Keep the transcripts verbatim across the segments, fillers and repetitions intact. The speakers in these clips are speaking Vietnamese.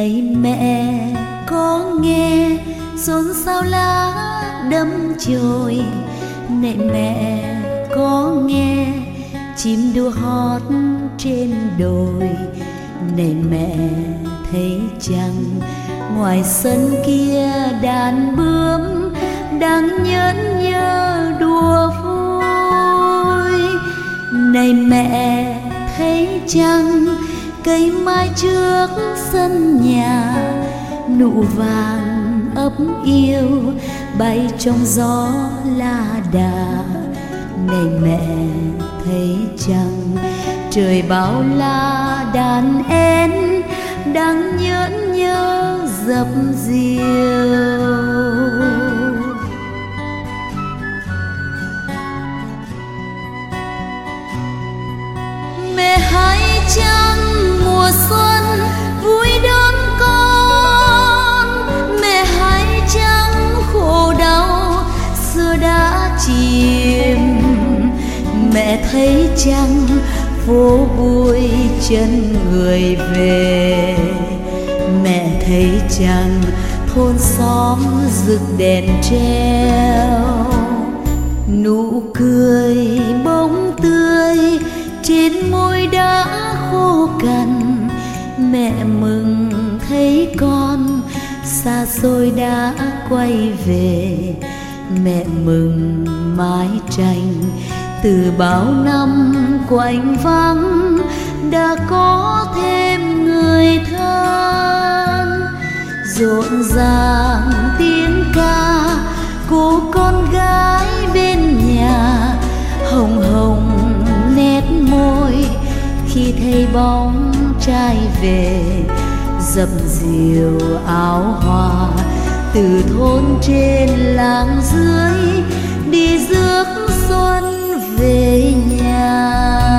này mẹ có nghe xôn xao lá đâm chồi, này mẹ có nghe chim đua hót trên đồi, này mẹ thấy chăng ngoài sân kia đàn bướm đang nhẫn nhơ đùa vui, này mẹ thấy chăng cây mai trước sân nhà nụ vàng ấp yêu bay trong gió la đà, này mẹ thấy chăng trời bao la đàn én đang nhẫn nhơ dập dìu. Mẹ hãy chăng mùa xuân vui đón con, mẹ hãy chăng khổ đau xưa đã chìm, mẹ thấy chăng phố vui chân người về, mẹ thấy chăng thôn xóm rực đèn treo, nụ cười bóng tươi trên môi đã khô cằn, mẹ mừng thấy con xa xôi đã quay về, mẹ mừng mái tranh từ bao năm quạnh vắng đã có thêm người thân, rộn ràng tiếng ca cô con gái bên nhà, hồng hồng nét môi khi thấy bóng trai về, dập dìu áo hoa từ thôn trên làng dưới đi rước xuân về nhà.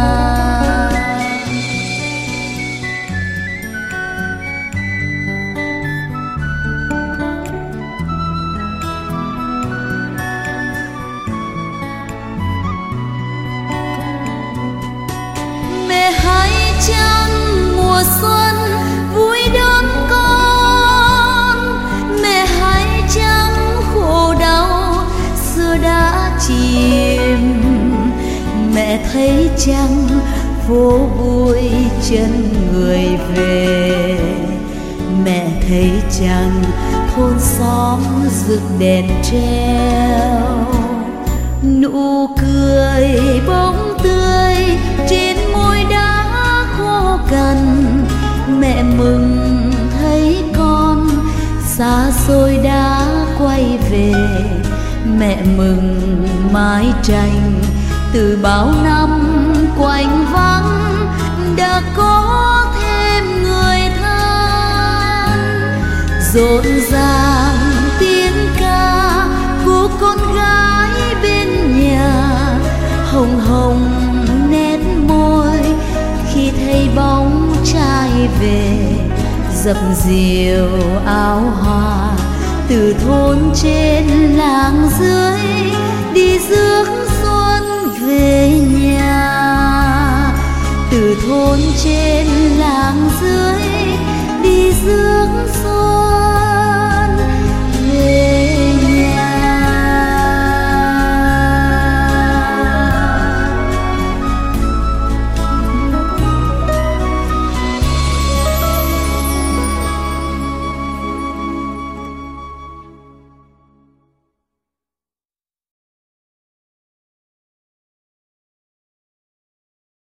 Mẹ hãy chăng mùa xuân vui đón con, mẹ hãy chăng khổ đau xưa đã chìm, mẹ thấy chăng phố vui chân người về, mẹ thấy chăng thôn xóm rực đèn treo, nụ cười bóng tươi trên môi đã khô cằn, mẹ mừng thấy con xa xôi đã quay về, mẹ mừng mái tranh từ bao năm quạnh vắng đã có thêm người thân, rộn ràng tiếng ca của con gái bên nhà, hồng hồng nét môi khi thấy bóng trai về, dập dìu áo hoa từ thôn trên làng dưới đi rước xuân về nhà, từ thôn trên làng dưới đi rước xuân